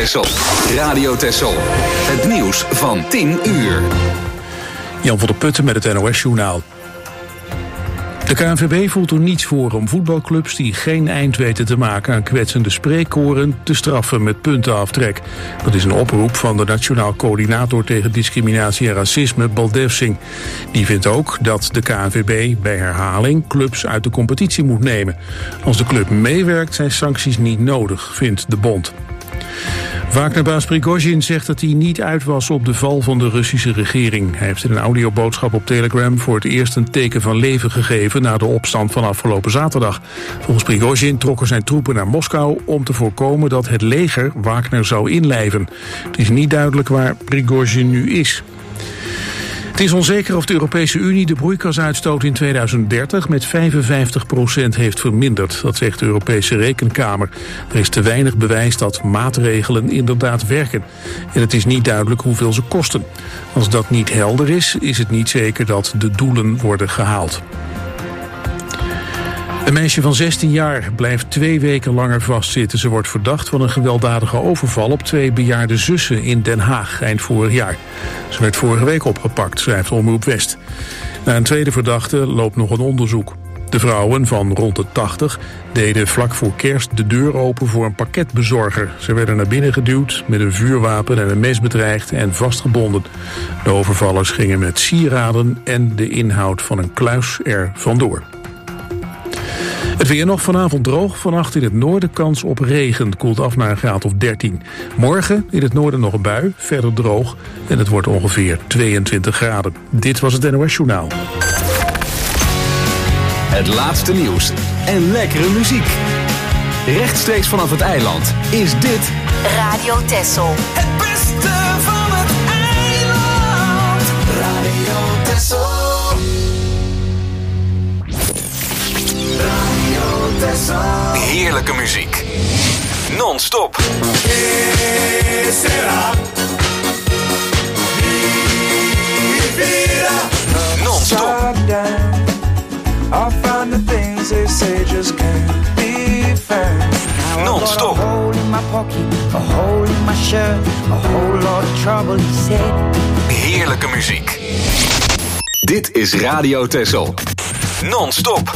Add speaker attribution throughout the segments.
Speaker 1: Texel. Radio Texel. Het nieuws van 10 uur.
Speaker 2: Jan van der Putten met het NOS-journaal. De KNVB voelt er niets voor om voetbalclubs die geen eind weten te maken aan kwetsende spreekkoren te straffen met puntenaftrek. Dat is een oproep van de Nationaal Coördinator tegen Discriminatie en Racisme, Baldev Singh. Die vindt ook dat de KNVB bij herhaling clubs uit de competitie moet nemen. Als de club meewerkt zijn sancties niet nodig, vindt de bond. Wagnerbaas Prigozhin zegt dat hij niet uit was op de val van de Russische regering. Hij heeft in een audioboodschap op Telegram voor het eerst een teken van leven gegeven na de opstand van afgelopen zaterdag. Volgens Prigozhin trokken zijn troepen naar Moskou om te voorkomen dat het leger Wagner zou inlijven. Het is niet duidelijk waar Prigozhin nu is. Het is onzeker of de Europese Unie de broeikasuitstoot in 2030 met 55% heeft verminderd. Dat zegt de Europese Rekenkamer. Er is te weinig bewijs dat maatregelen inderdaad werken. En het is niet duidelijk hoeveel ze kosten. Als dat niet helder is, is het niet zeker dat de doelen worden gehaald. Een meisje van 16 jaar blijft 2 weken langer vastzitten. Ze wordt verdacht van een gewelddadige overval op 2 bejaarde zussen in Den Haag eind vorig jaar. Ze werd vorige week opgepakt, schrijft Omroep West. Na een tweede verdachte loopt nog een onderzoek. De vrouwen van rond de 80 deden vlak voor kerst de deur open voor een pakketbezorger. Ze werden naar binnen geduwd, met een vuurwapen en een mes bedreigd en vastgebonden. De overvallers gingen met sieraden en de inhoud van een kluis er vandoor. Het weer nog vanavond droog, vannacht in het noorden kans op regen. Het koelt af naar een graad of 13. Morgen in het noorden nog een bui, verder droog en het wordt ongeveer 22 graden. Dit was het NOS Journaal.
Speaker 1: Het laatste nieuws en lekkere muziek. Rechtstreeks vanaf het eiland is dit
Speaker 3: Radio Texel.
Speaker 4: Het beste van het eiland. Radio Texel.
Speaker 1: heerlijke muziek. Non-stop. Non-stop.
Speaker 5: I'll find the things they say just can't be found.
Speaker 1: Non-stop.
Speaker 6: A hole in my pocket, a hole in my shirt, a whole lot of trouble, he said.
Speaker 1: Heerlijke muziek. Dit is Radio Texel. Non-stop.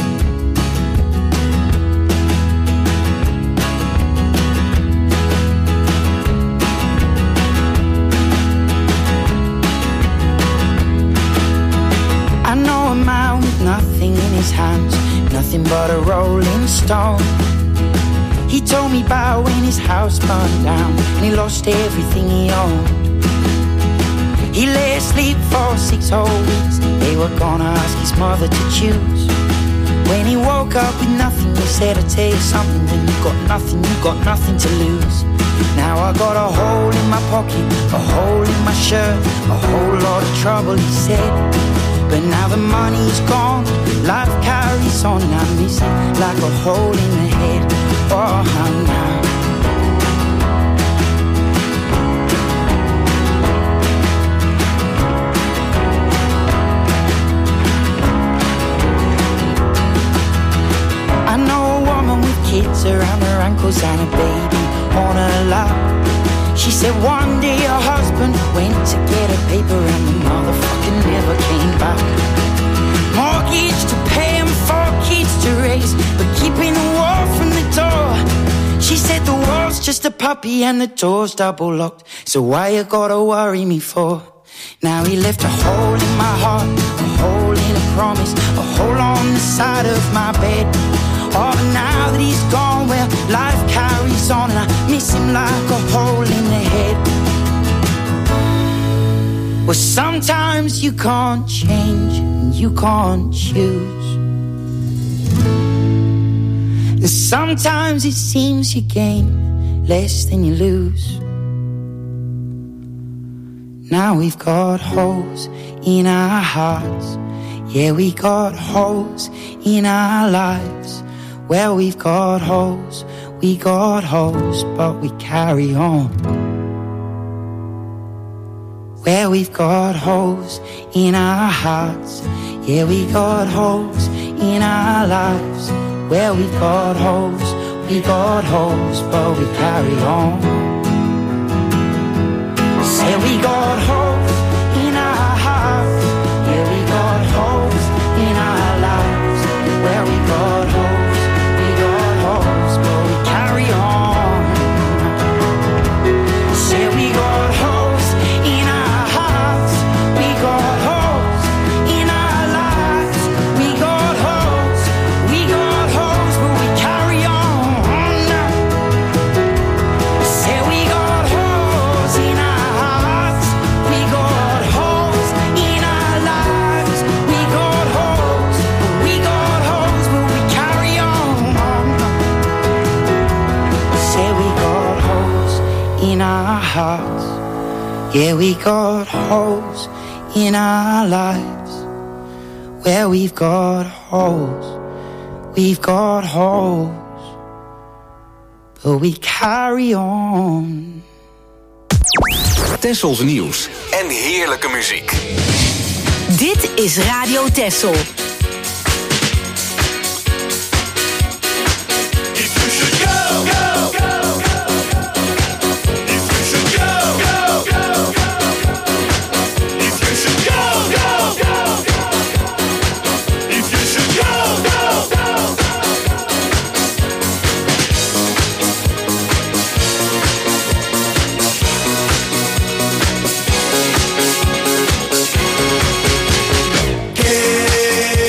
Speaker 6: I know a man with nothing in his hands, nothing but a rolling stone. He told me about when his house burned down and he lost everything he owned. He lay asleep for 6 whole weeks. They were gonna ask his mother to choose. When he woke up with nothing, he said, I'll tell you something, when you got nothing to lose. Now I got a hole in my pocket, a hole in my shirt, a whole lot of trouble, he said. But now the money's gone, life carries on, and I miss it like a hole in the head. Oh, now. I know a woman with kids around her ankles and a baby on her lap. She said one day her husband went to get a paper and the motherfucker never came back. Mortgage to pay and 4 kids to raise, but keeping the wall from the door. She said the wall's just a puppy and the door's double locked, so why you gotta worry me for? Now he left a hole in my heart, a hole in a promise, a hole on the side of my bed. Oh, but now that he's gone, well, life carries on, and I miss him like a hole in the head. Well, sometimes you can't change, and you can't choose. And sometimes it seems you gain less than you lose. Now we've got holes in our hearts. Yeah, we got holes in our lives. Well, we've got holes, but we carry on. Well, we've got holes in our hearts. Yeah, we got holes in our lives. Well, we've got holes, but we carry on. we got holes in our hearts. Yeah, we got holes in our lives. Where we got holes, but we carry on. Say we got holes in our hearts. We got holes in our lives. We got holes, but we carry on. Say we got holes in our hearts. We got holes in our lives. We got holes, but we carry on. Say we got holes in our hearts. Yeah, we got holes in our lives. Where we've got holes, but we carry on.
Speaker 1: Tessels nieuws en heerlijke muziek.
Speaker 3: Dit is Radio Tessel.
Speaker 4: Que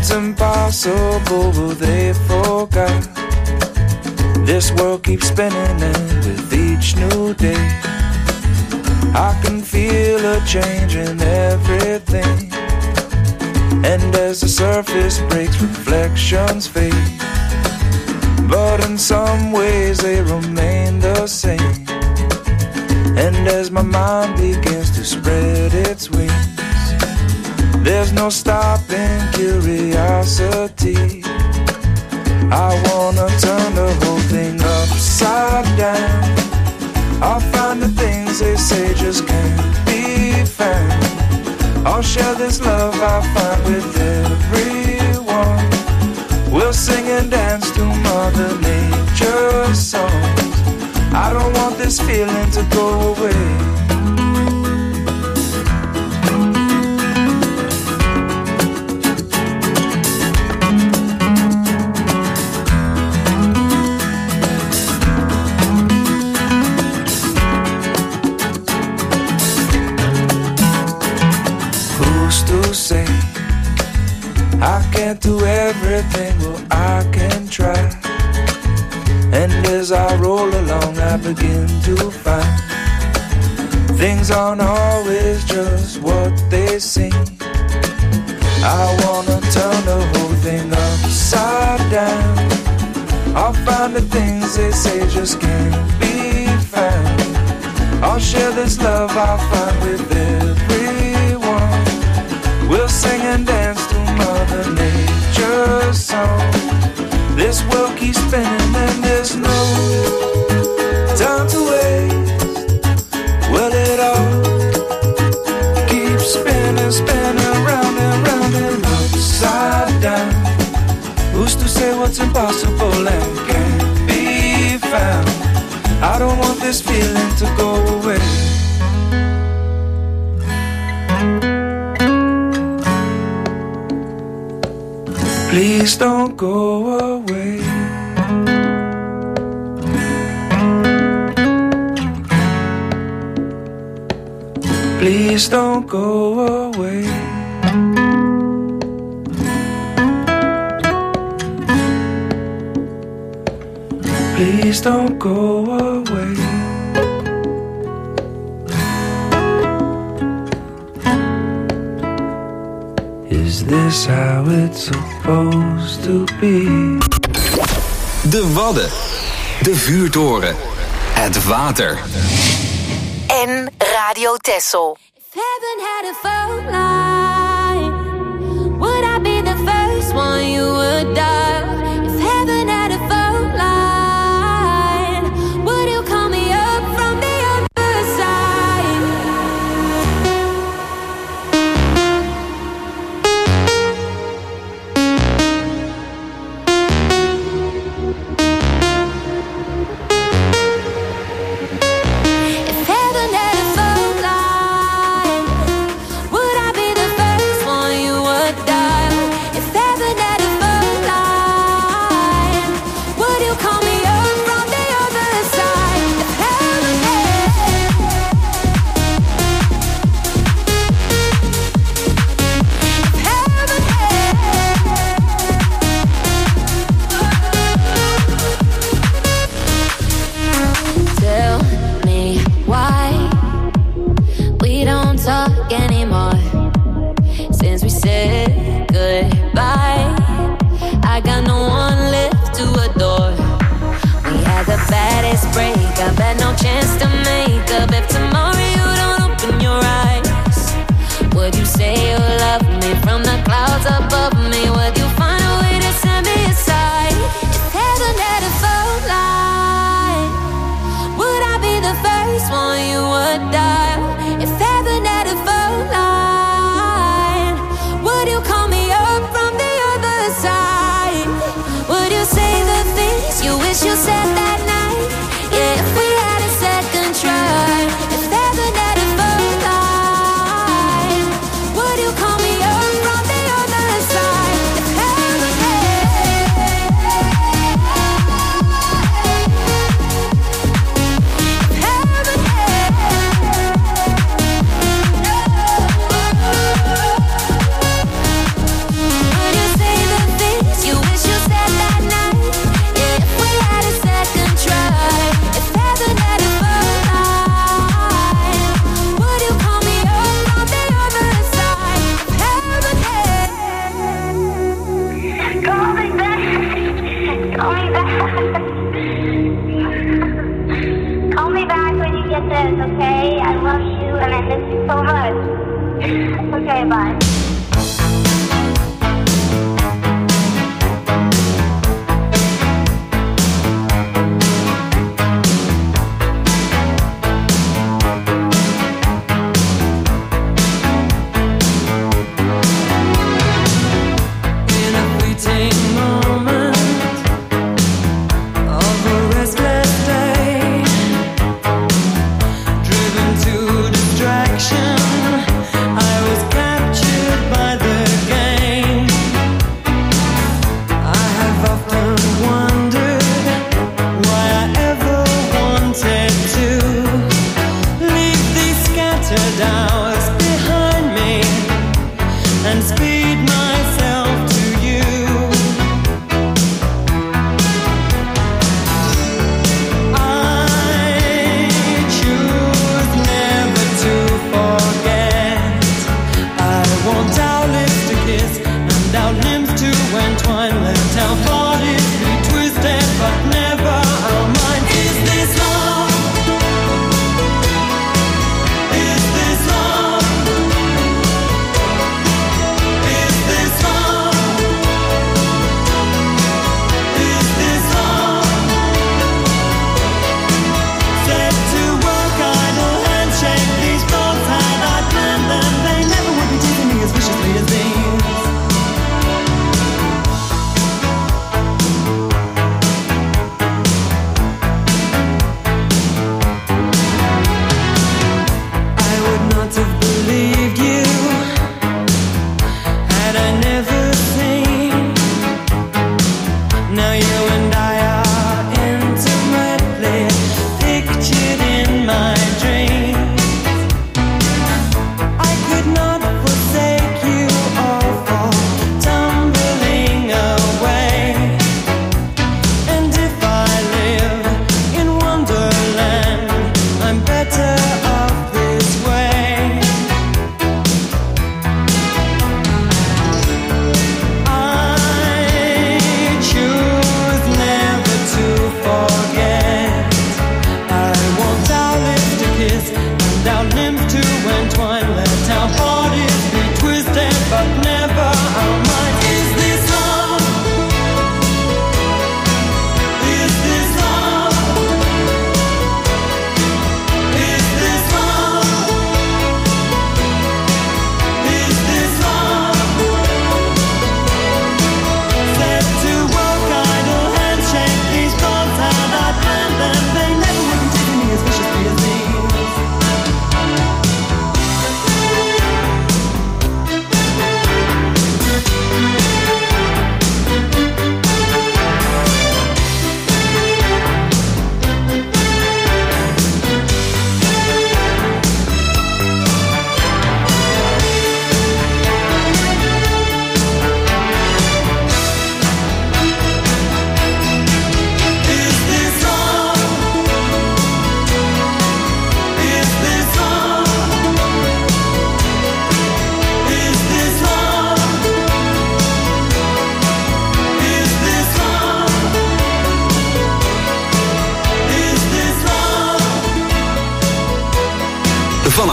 Speaker 5: what's impossible, well, they forgot. This world keeps spinning, and with each new day I can feel a change in everything. And as the surface breaks, reflections fade, but in some ways they remain the same. And as my mind begins to spread its wings, there's no stopping curiosity. I wanna turn the whole thing upside down. I'll find the things they say just can't be found. I'll share this love I find with everyone. We'll sing and dance to Mother Nature's songs. I don't want this feeling to go away. Who's to say I can't do everything? Well, I can try. And as I roll along, I begin to find things aren't always just what they seem. I wanna turn the whole thing upside down. I'll find the things they say just can't be found. I'll share this love I find with everyone. We'll sing and dance to Mother Nature's song. This world keeps spinning and there's no time to waste. Well, it all keeps spinning, spinning round and round and upside down. Who's to say what's impossible and can't be found? I don't want this feeling to go away. Please don't go away. Please don't go away. Please don't go away. Is this how it's supposed to be?
Speaker 1: De Wadden. De Vuurtoren. Het water.
Speaker 3: En Radio Texel.
Speaker 7: If heaven had a phone line, would I be the first one you would dial? If heaven had a phone line, would you call me up from the other side? If heaven had a phone line, would I be the first one you would dial? If heaven had a phone line, would you call me up from the other side? If heaven Tell me why we don't talk anymore. Since we said goodbye, I got no one left to adore. We had the baddest breakup, had no chance to make up. If tomorrow you don't open your eyes, would you say you love me from the clouds above me? Would you find a way to send me aside? If heaven had a phone line, would I be the first one you would dial? If heaven had a phone line, would you call me up from the other side? Would you say the things you wish you said that night? Yeah, if we had a second try. If heaven had a phone line, would you call me up from the other side? If heaven would you say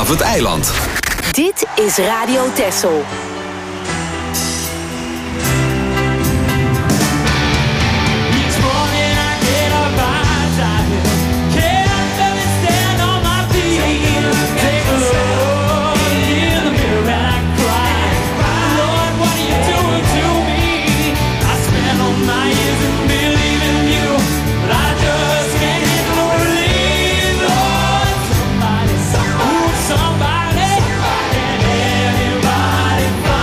Speaker 1: vanaf het eiland.
Speaker 3: Dit is Radio Texel.
Speaker 8: Somebody, anybody,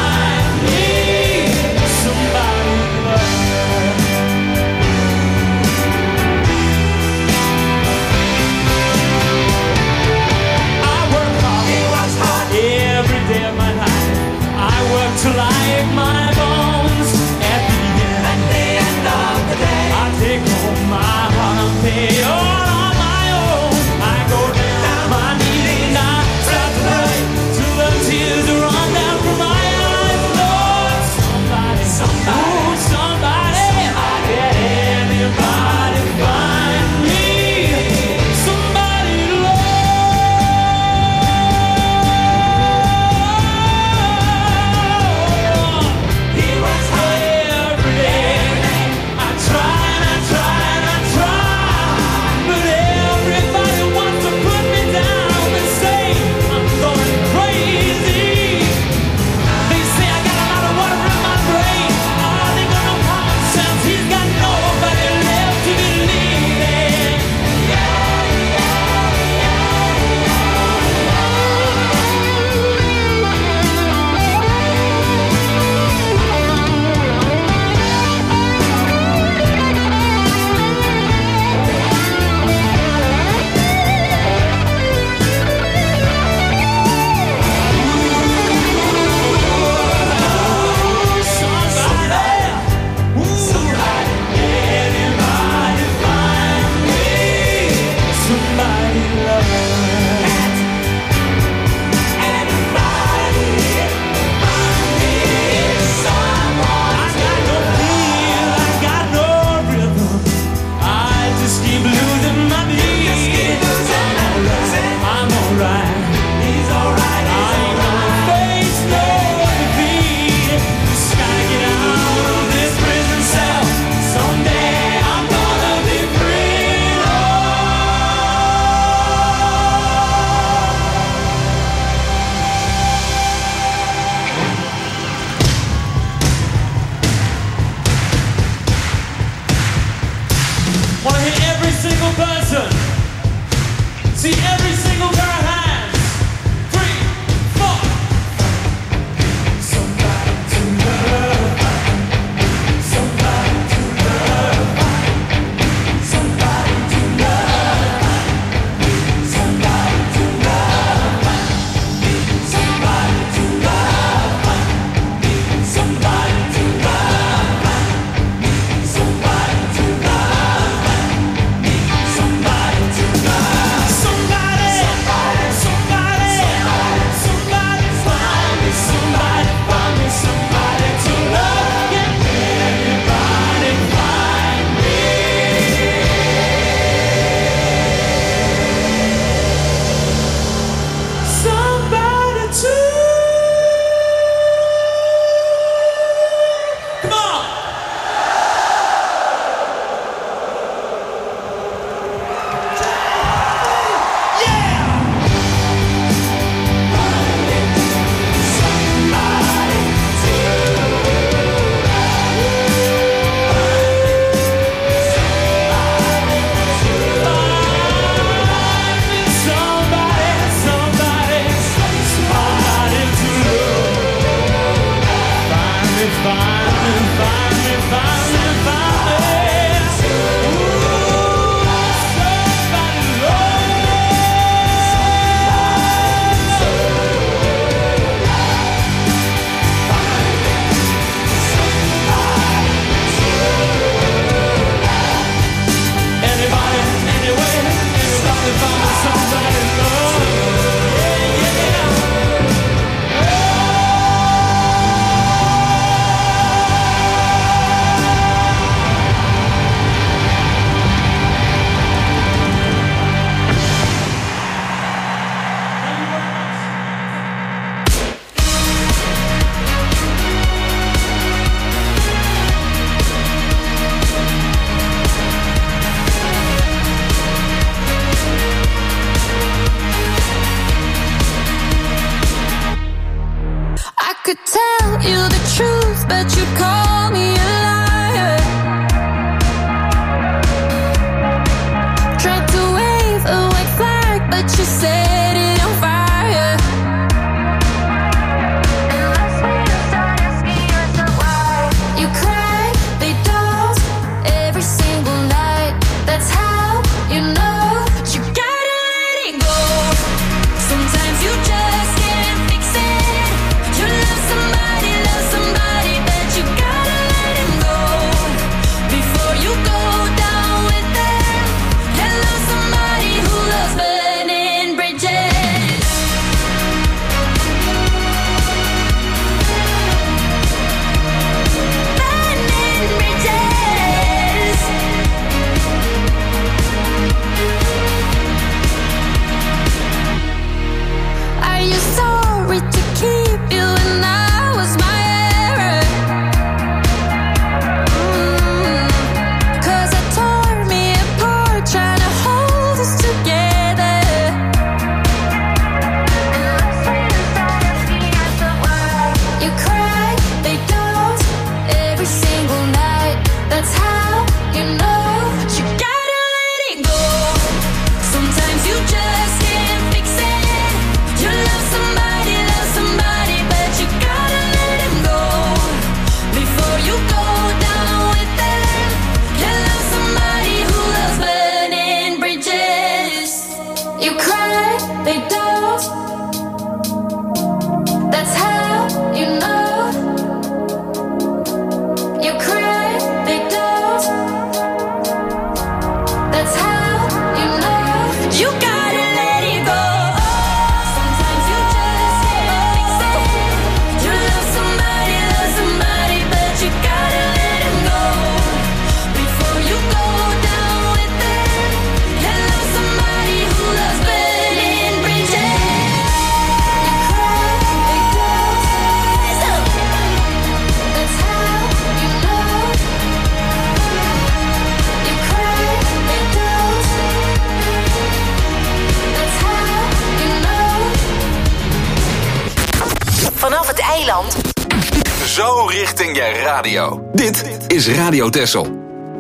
Speaker 3: Eiland.
Speaker 1: Zo richting je radio. Dit is Radio Texel.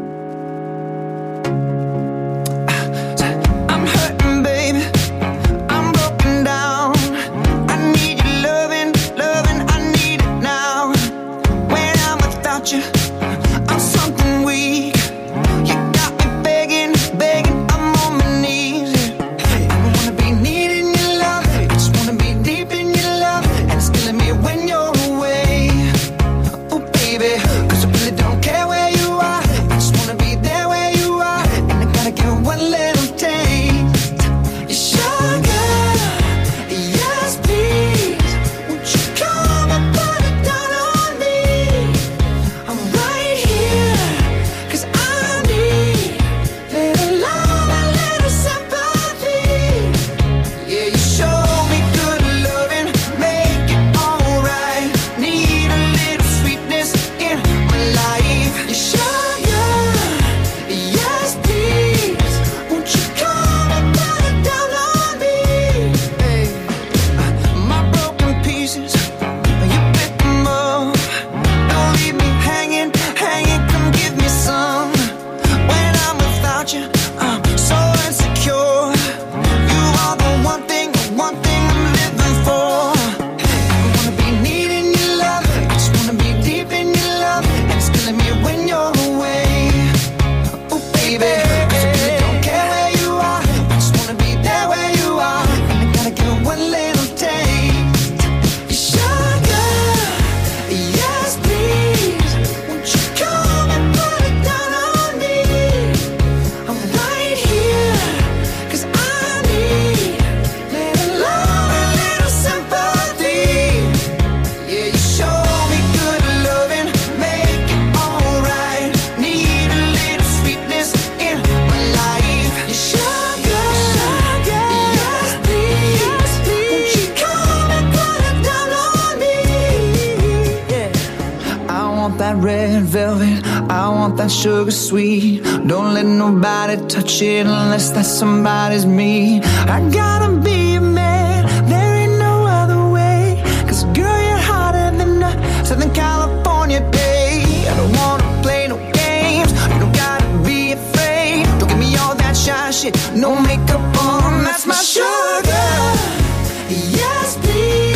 Speaker 8: Sugar sweet, don't let nobody touch it unless that somebody's me. I gotta be a man, there ain't no other way. 'Cause girl, you're hotter than a Southern California day. I don't wanna play no games, you don't gotta be afraid. Don't give me all that shy shit, no makeup on, that's my sugar. Yes, please.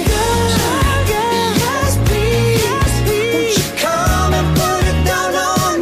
Speaker 9: Come and put it down on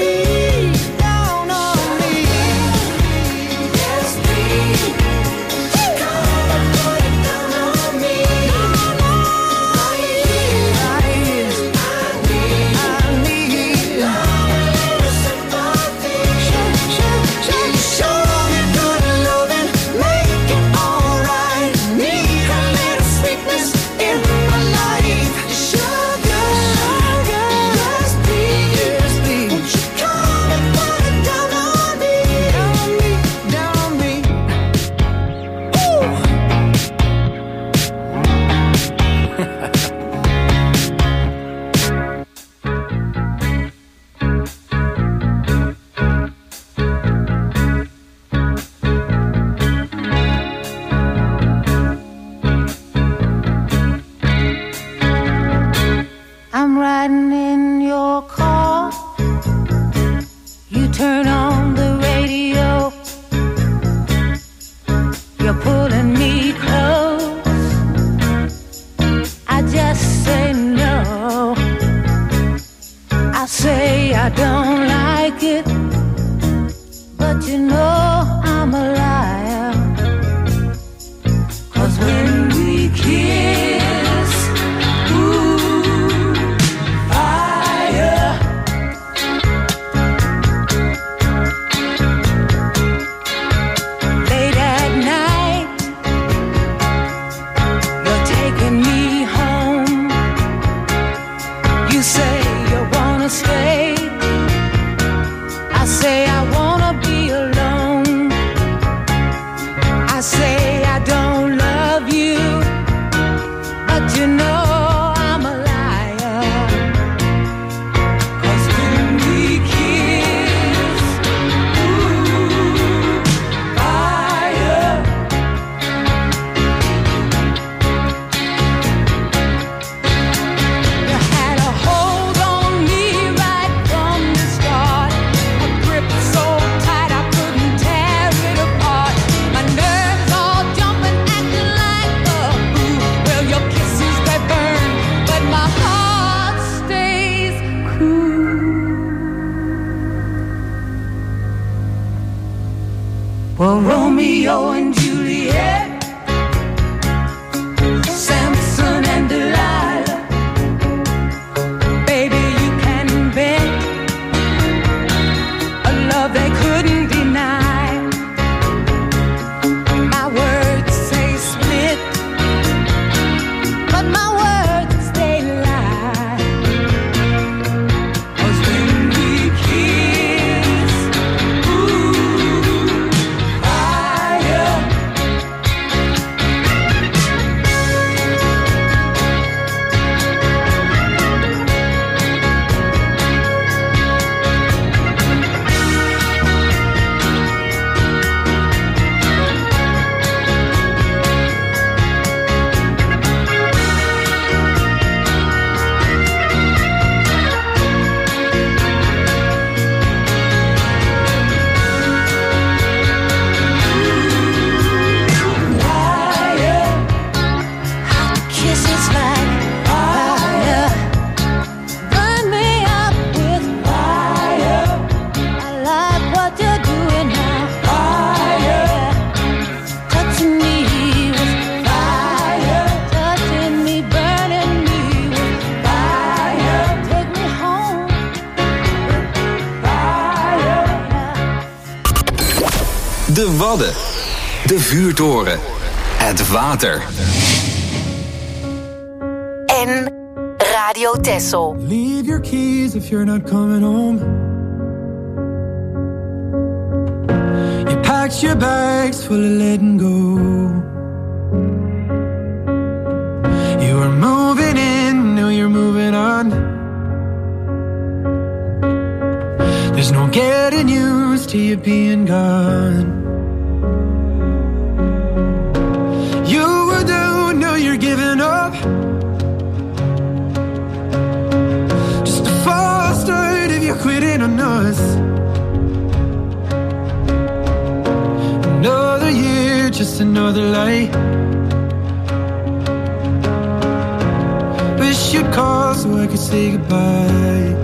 Speaker 1: De Wadden. De vuurtoren. Het water.
Speaker 3: En Radio Texel.
Speaker 8: Leave your keys if you're not coming home. You packed your bags full of letting go. You were moving in, now you're moving on. There's no getting used to you being gone. You were down, now you're giving up. Just a false start if you're quitting on us. Another year, just another lie. Wish you'd call so I could say goodbye.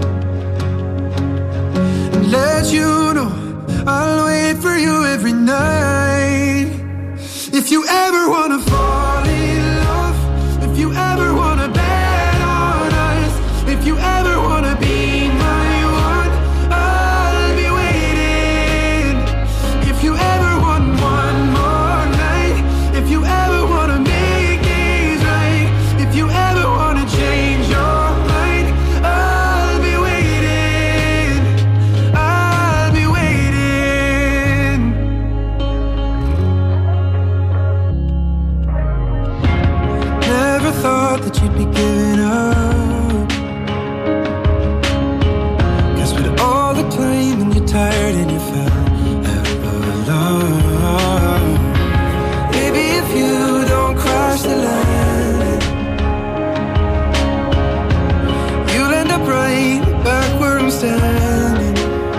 Speaker 8: And let you know I'll wait for you every night. If you ever wanna fall in love, if you ever wanna bet on us, if you ever wanna be my one, I'll be waiting. If you ever want one more night, if you ever wanna make things right, if you ever wanna change your mind, I'll be waiting. I'll be waiting. Never thought that you'd be giving up. 'Cause with all the time and you're tired and you fell out of love. Maybe if you don't cross the line, you'll end up right back where I'm standing.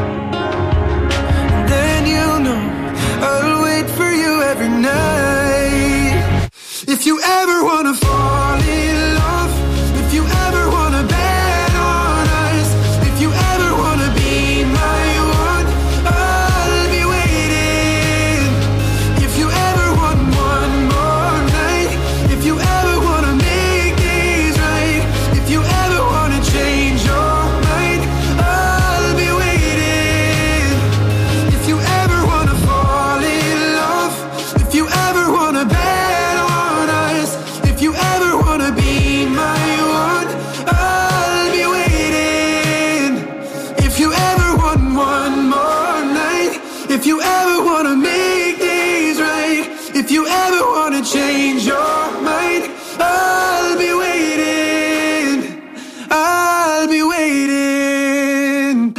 Speaker 8: And then you'll know I'll wait for you every night. If you ever wanna fall in love, if you ever wanna bet on us, if you ever wanna be my one, I'll be waiting. If you ever want one more night, if you ever wanna make things right, if you ever wanna change your mind, I'll be waiting. If you ever wanna fall in love, if you ever wanna bet on us, if you ever wanna be my one, I'll be waiting. If you ever want one more night, if you ever wanna make things right, if you ever wanna change your mind, I'll be waiting. I'll be waiting.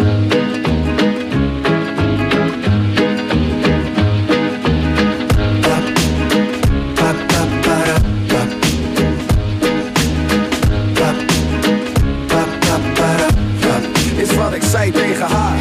Speaker 9: Is wat ik zei tegen haar.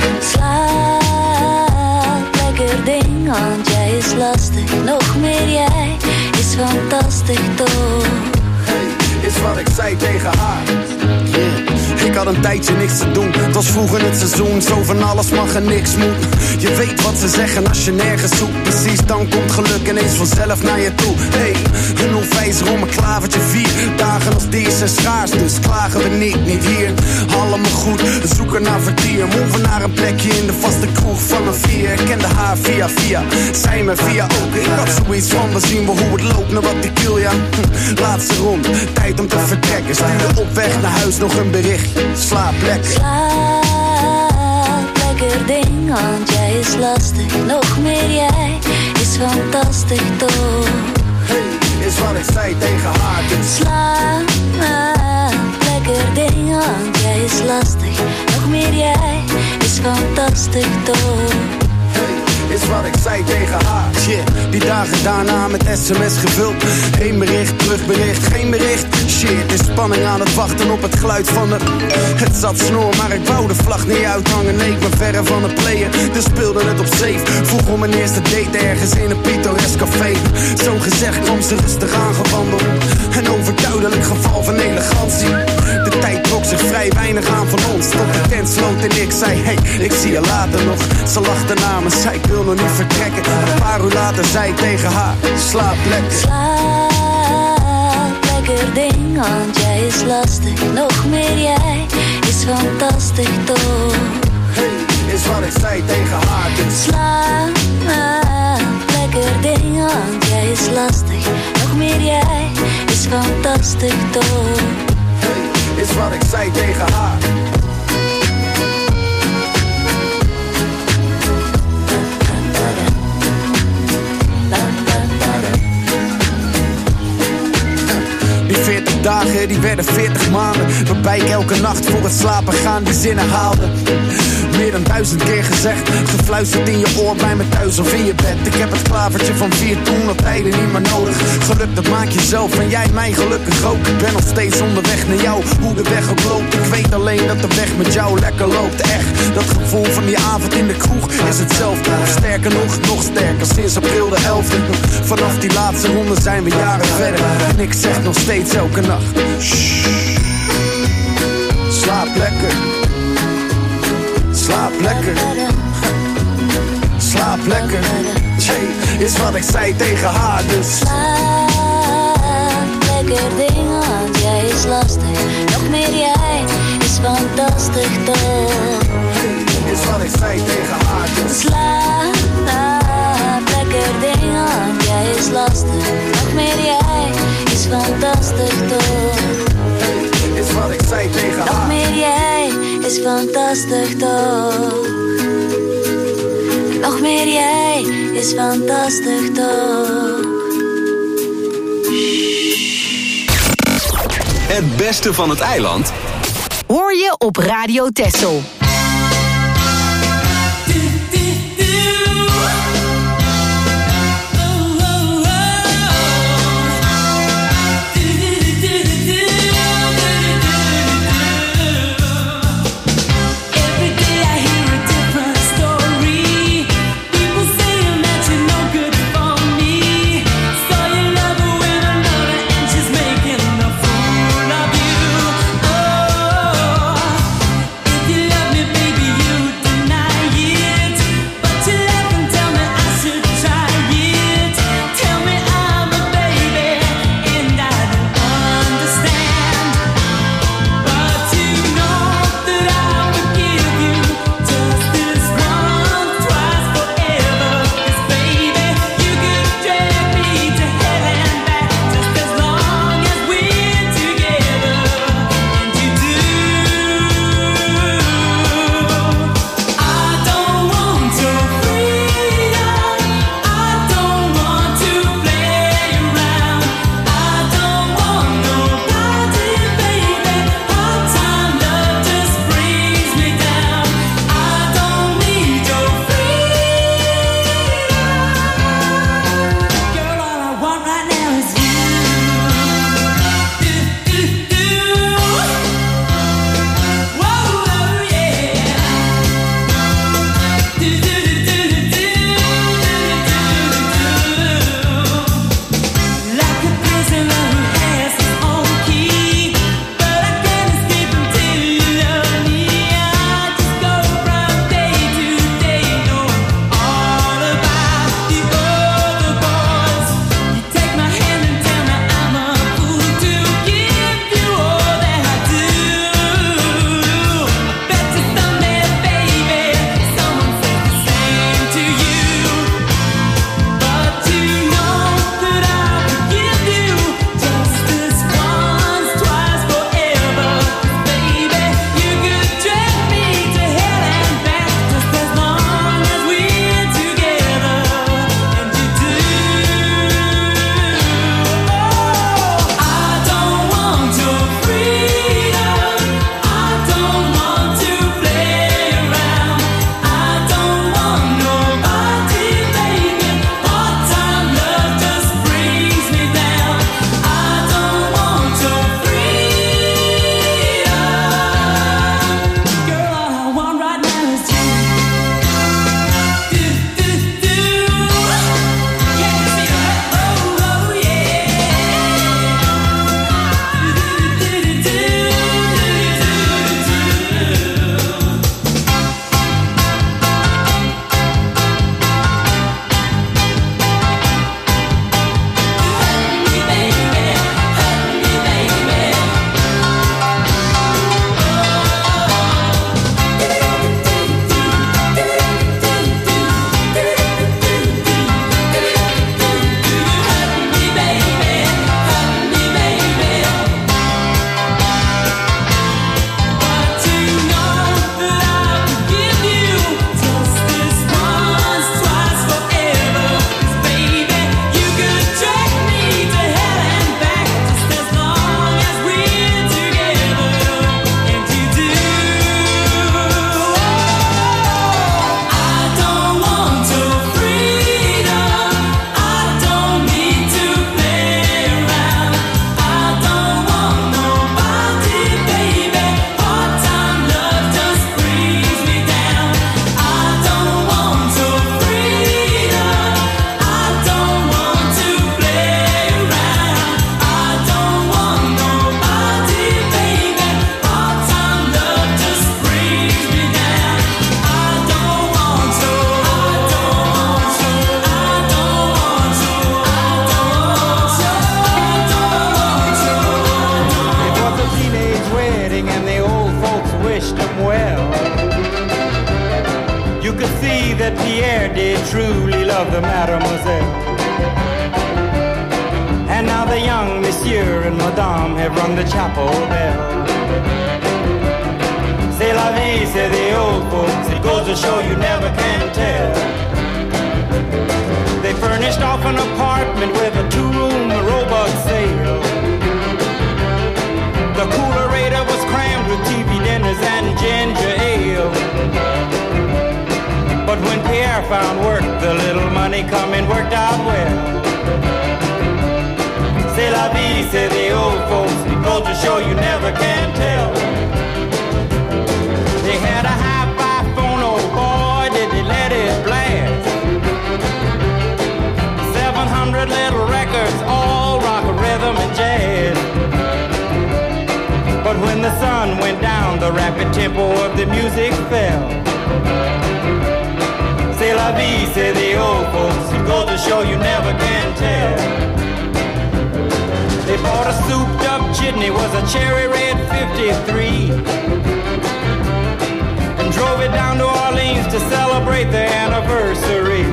Speaker 7: Slaap, lekker ding, want jij is lastig. Nog meer jij is fantastisch toch.
Speaker 9: Hey, is wat ik zei tegen haar. Ik had een tijdje niks te doen. Het was vroeger het seizoen, zo van alles mag en niks moet. Je weet wat ze zeggen als je nergens zoekt. Precies, dan komt geluk ineens vanzelf naar je toe. Hey, een onwijzer om een klavertje 4 dagen als deze is schaars, dus klagen we niet hier. Allemaal goed, we zoeken naar vertier. Move naar een plekje in de vaste kroeg van een 4. Ik kende haar via, zij me via ook. Ik had zoiets van, we zien wel hoe het loopt, naar wat ik wil, ja. Laatste rond, tijd om te vertrekken. Stuurde op weg naar huis nog een bericht. Slaap lekker.
Speaker 7: Slaap, lekker ding, want jij is lastig. Nog meer jij is fantastisch toch.
Speaker 9: Hey, is wat ik zei tegen haar, dus.
Speaker 7: Slaap, lekker ding, want jij is lastig. Nog meer jij is fantastisch toch.
Speaker 9: Hey, is wat ik zei tegen haar. Shit, die dagen daarna met sms gevuld. Heen bericht, terugbericht, geen bericht. Shit, is spanning aan het wachten op het geluid van de... Het zat snor, maar ik wou de vlag niet uithangen. Nee, ik ben verre van het playen, dus speelde het op safe. Vroeg om mijn eerste date ergens in een pittoresk café. Zo gezegd kwam ze rustig aangewandeld. Een overduidelijk geval van elegantie. De tijd trok zich vrij weinig aan van ons. Tot de tent sloot en ik zei, hey, ik zie je later nog. Ze lachte na me, zei ik wil nog niet vertrekken. Een paar uur later zei ik tegen haar, slaap lekker.
Speaker 7: Slaap, lekker ding, want jij is lastig. Nog meer jij is fantastisch toch.
Speaker 9: Hey, is wat ik zei tegen haar, dus.
Speaker 7: Slaap, lekker ding, want jij is lastig. Nog meer jij is fantastisch toch.
Speaker 9: Hey, is wat ik zei tegen haar. Die 40 dagen, die werden 40 maanden. Waarbij ik elke nacht voor het slapen gaan die zinnen haalde. Meer dan 1000 keer gezegd, gefluisterd in je oor bij me thuis of in je bed. Ik heb het klavertje van 4 toen al tijden niet meer nodig. Geluk dat maak je zelf en jij mij gelukkig ook. Ik ben nog steeds onderweg naar jou, hoe de weg ook loopt. Ik weet alleen dat de weg met jou lekker loopt. Echt, dat gevoel van die avond in de kroeg is hetzelfde. Sterker nog sterker, sinds april de 11e. Vanaf die laatste ronde zijn we jaren verder. En ik zeg nog steeds elke nacht, shh, slaap lekker. Slaap lekker. Slaap lekker. Jay, is wat ik zei tegen haar dus.
Speaker 7: Slaap lekker ding, want jij is lastig. Nog meer jij is fantastisch toch.
Speaker 9: Is wat ik zei tegen haar dus.
Speaker 7: Slaap lekker ding, want jij is lastig. Nog meer jij is fantastisch toch.
Speaker 9: Is wat ik zei tegen haar.
Speaker 7: Nog meer jij is fantastisch toch. Nog meer jij is fantastisch toch.
Speaker 1: Het beste van het eiland
Speaker 3: hoor je op Radio Texel.
Speaker 4: Love me
Speaker 6: truly love the mademoiselle. And now the young monsieur and madame have rung the chapel bell. C'est la vie, say the old folks, it goes to show you never can tell. They furnished off an apartment with a two-room robot sale. The coolerator was crammed with TV dinners and ginger ale. But when Pierre found work, the little money coming worked out well. C'est la vie, say the old folks, it goes to show you never can tell. They had a hi-fi phone, oh boy, did they let it blast. 700 little records, all rock, rhythm, and jazz. But when the sun went down, the rapid tempo of the music fell. C'est la vie, say the old folks, it goes to show you never can tell. They bought a souped up jitney, was a cherry red 53, and drove it down to Orleans to celebrate their anniversary.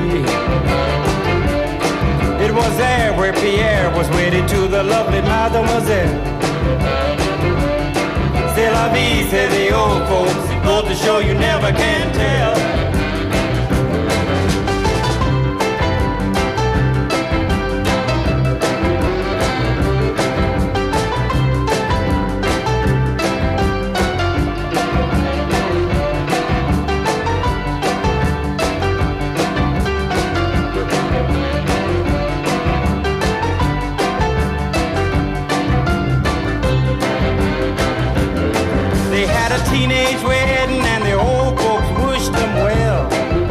Speaker 6: It was there where Pierre was wedded to the lovely mademoiselle. C'est la vie, say the old folks, it goes to show you never can tell. Teenage wedding and the old folks wished them well.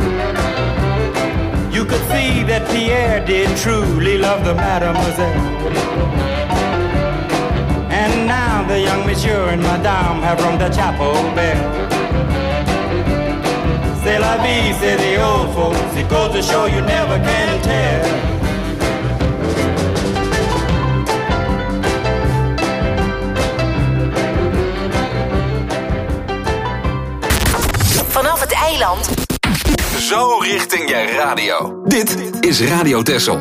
Speaker 6: You could see that Pierre did truly love the mademoiselle. And now the young monsieur and madame have rung the chapel bell. C'est la vie, say the old folks, it goes to show you never can tell.
Speaker 3: Vanaf het eiland.
Speaker 1: Zo richting je radio. Dit is Radio Texel.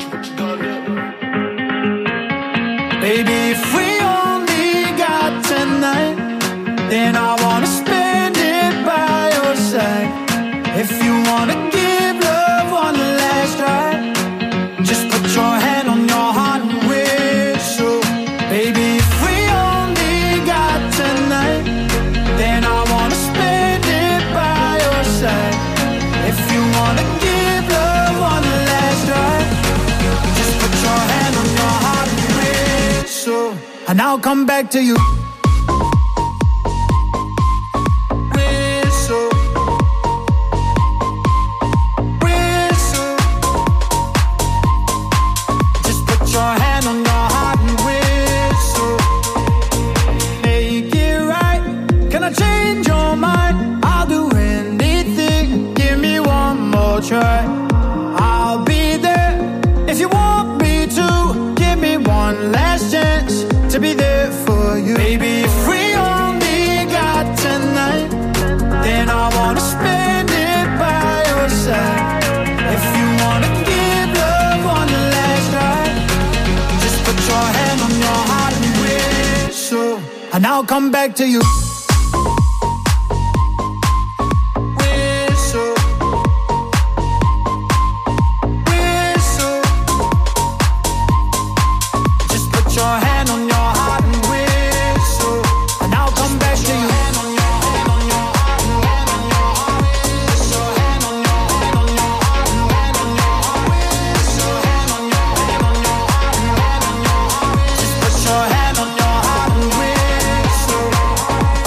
Speaker 8: Baby, if we only got tonight, then I wanna spend it by your side. If you wanna give love one last try, just put your hand on your heart and whistle. Baby, if we only got tonight, then I wanna spend it by your side. If you wanna give love one last try, just put your hand on your heart and whistle, and I'll come back to you. Whistle, whistle, just put your hand on your heart and whistle. Make it right. Can I change your mind? I'll do anything. Give me one more try. I'll be there if you want me to. Give me one last chance to be there for you. Baby, if we only got tonight, then I wanna spend it by your side. If you wanna give love one last try, just put your hand on your heart and whistle, and I'll come back to you. Whistle, whistle, just put your hand on your heart and whistle, and I'll come back to you. Just put your hand on your heart and whistle.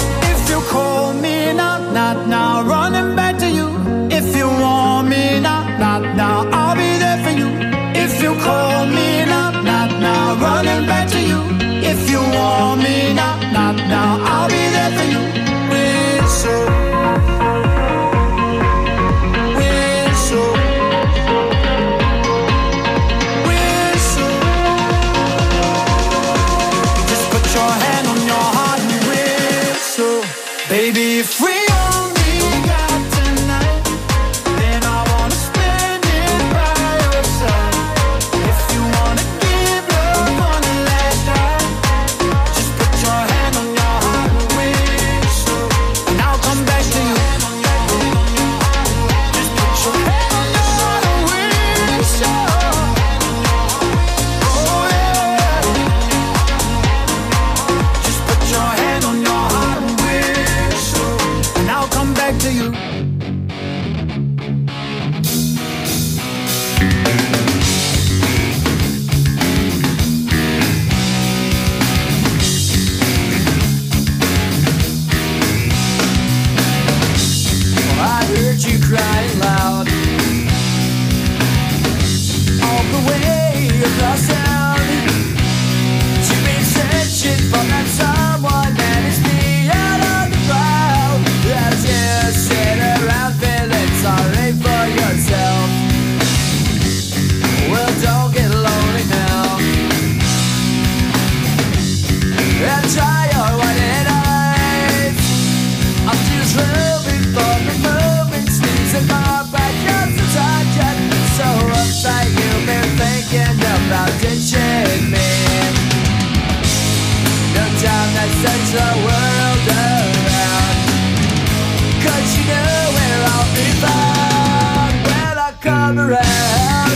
Speaker 4: that search the world around. 'Cause you know where I'll be found when I come around.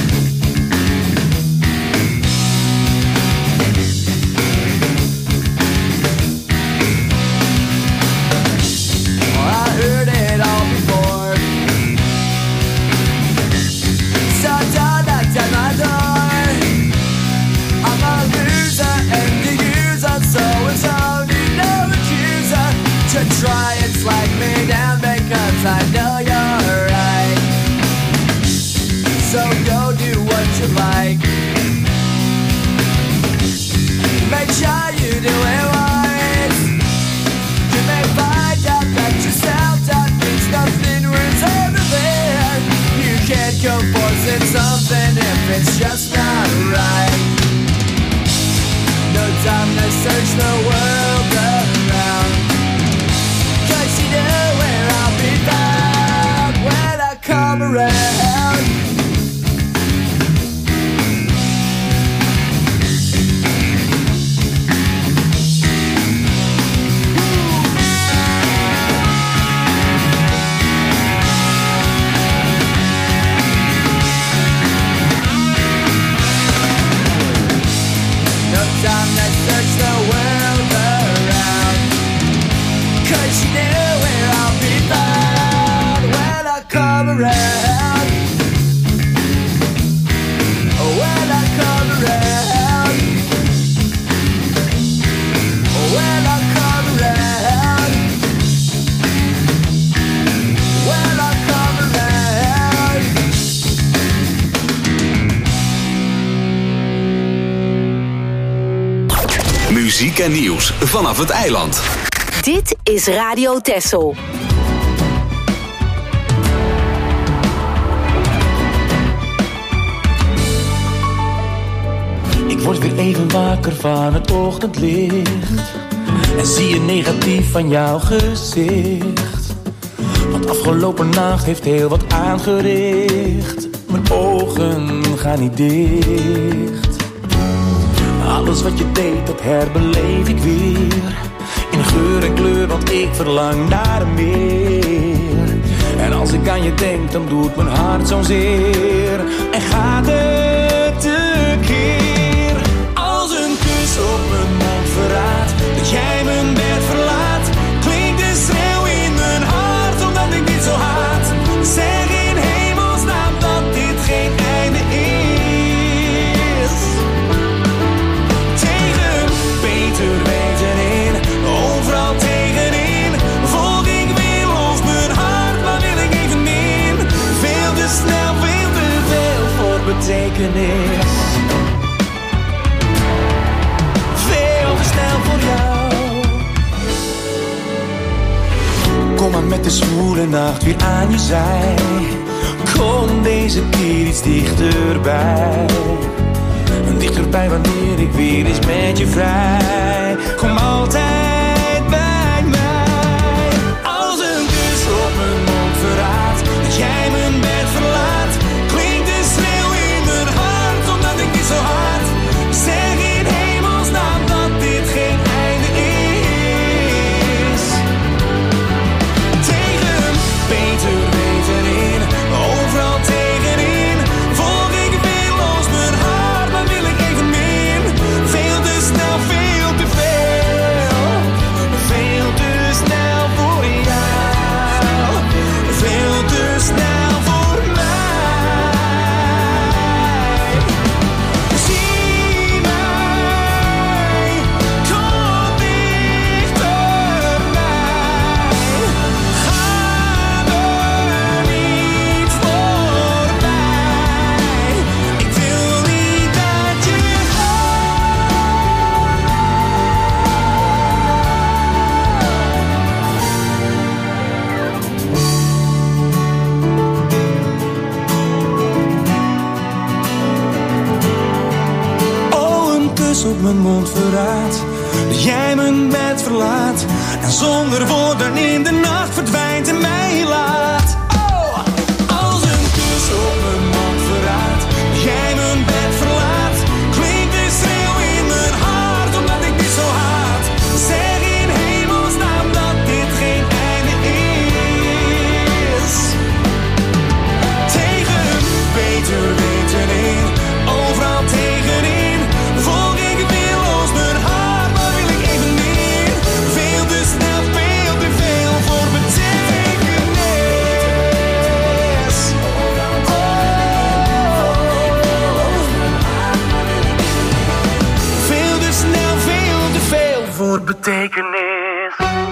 Speaker 4: I heard it all before, so don't knock down my door. I'm a loser and the user, so it's only no accuser to try and slag me down because I know you're right. So go do what you like, make sure you do it right. You may find out that yourself that means nothing was ever there. You can't go forcing something if it's just not right. No time to search the world around, 'cause you know where I'll be found when I come around. No time to search the world around, 'cause you know where I'll be found when I come around. When I come around. When I come around. When I come around.
Speaker 1: Muziek en nieuws vanaf het eiland.
Speaker 3: Dit is Radio Texel.
Speaker 10: Ik word weer even wakker van het ochtendlicht en zie je negatief van jouw gezicht. Want afgelopen nacht heeft heel wat aangericht. Mijn ogen gaan niet dicht. Alles wat je deed, dat herbeleef ik weer. In geur en kleur, want ik verlang naar meer. En als ik aan je denk, dan doet mijn hart zo'n zeer. En gaat het tekeer. Als een kus op mijn mond verraadt dat jij mijn bed verlaat, klinkt de schreeuw in mijn hart, omdat ik dit zo haat. Zeg in hemelsnaam dat dit geen einde is. Tegen beter weten in, overal tegenin, volg ik weer los mijn hart, maar wil ik evenin. Veel te snel, veel te veel voor betekenis. Veel te snel voor jou. Kom maar met de zwoele nacht weer aan je zij. Kom deze keer iets dichterbij. Dichterbij wanneer ik weer eens met je vrij. Kom altijd bij mij. Als een kus op mijn mond verraadt dat jij mijn bed verlaat, klinkt de schreeuw in mijn hart, omdat ik niet zo hard. Zeg in hemelsnaam dat dit geen einde is. Tegen beter weten in, overal tegenin, volg ik weer los mijn hart, maar wil ik even min. Veel te snel, veel te veel. Veel te snel voor jou. Veel te snel voor mij. Zie mij, kom dichterbij. Ga me niet voorbij. Ik wil niet dat je Oh, een kus op mijn mond verraadt dat jij mijn bed verlaat en zonder woorden in de nacht verdwijnt en mij laat. Oh, als een kus op mijn mond verraadt dat jij mijn bed verlaat, klinkt de schreeuw in mijn hart, omdat ik niet zo haat. zonder betekenis.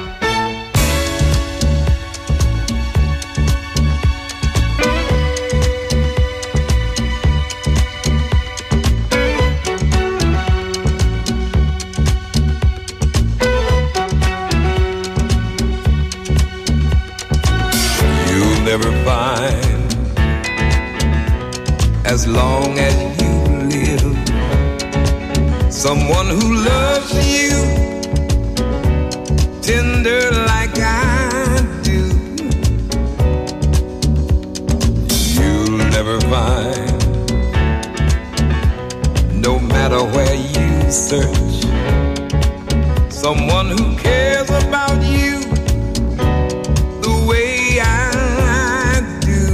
Speaker 5: You'll never find, as long as you live, someone who loves you tender like I do. You'll never find, no matter where you search, someone who cares about you the way I do.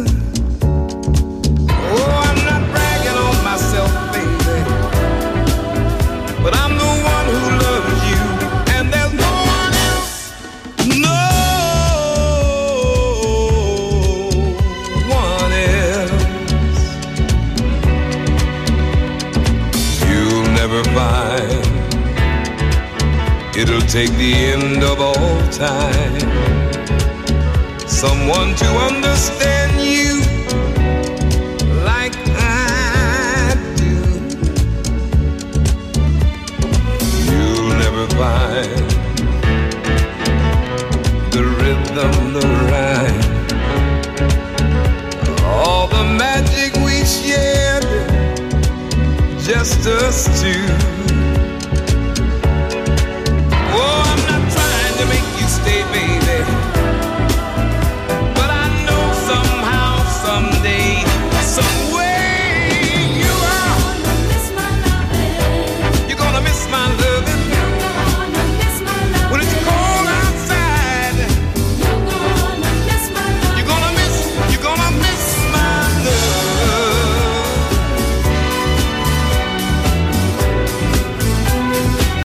Speaker 5: Oh, I'm not bragging on myself, baby, but I'm the one who loves you, and there's no one else, no one else. You'll never find, it'll take the end of all time, someone to understand you like I do. You'll never find the rhythm, the rhyme, all the magic we shared, just us two.